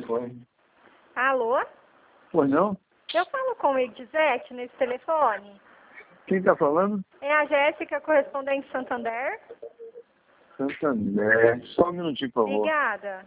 Foi. Alô? Pois não? Eu falo com o Edizete nesse telefone. Quem tá falando? É a Jéssica, correspondente Santander. Santander. Só um minutinho, por favor. Obrigada.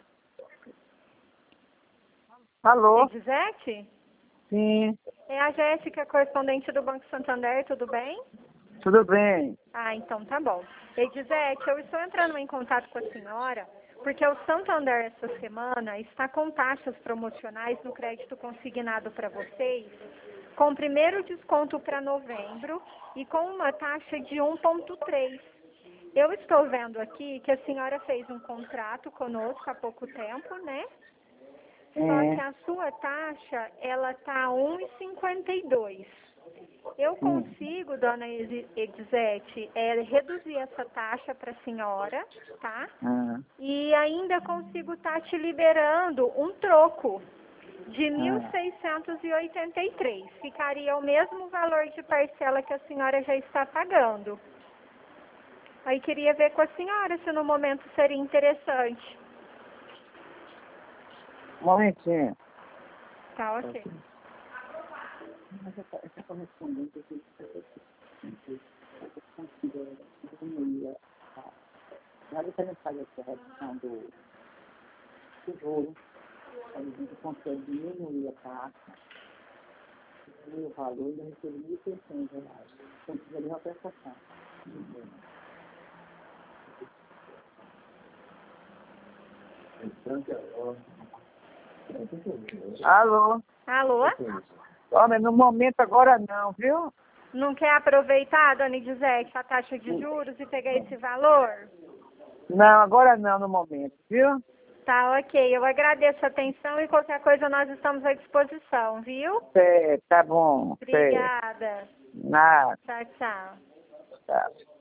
Alô? Edizete? Sim, É a Jéssica, correspondente do Banco Santander, tudo bem? tudo bem. Ah, então tá bom. Edizete, eu estou entrando em contato com a senhora porque o Santander essa semana está com taxas promocionais no crédito consignado para vocês, com primeiro desconto para novembro e com uma taxa de 1,3. Eu estou vendo aqui que a senhora fez um contrato conosco há pouco tempo, né? Só que a sua taxa, ela tá 1,52. Eu consigo, dona Edizete, reduzir essa taxa para a senhora, tá? E ainda consigo estar te liberando um troco de 1.683. Ficaria o mesmo valor de parcela que a senhora já está pagando. Aí queria ver com a senhora se no momento seria interessante. Um momentinho. Tá, ok. Essa correspondente aqui, diminuir a... Na hora que a gente faz essa redução do juro, a gente consegue diminuir a taxa, diminuir o valor e receber R$1.600. Então, precisa de uma prestação. Alô? Alô? Olha, no momento agora não, viu? Não quer aproveitar, dona Edizete, a taxa de juros e pegar esse valor? Não, agora não no momento, viu? Tá, ok. Eu agradeço a atenção e qualquer coisa nós estamos à disposição, viu? Tá bom. Obrigada. Nada. Tchau, tchau. Tá.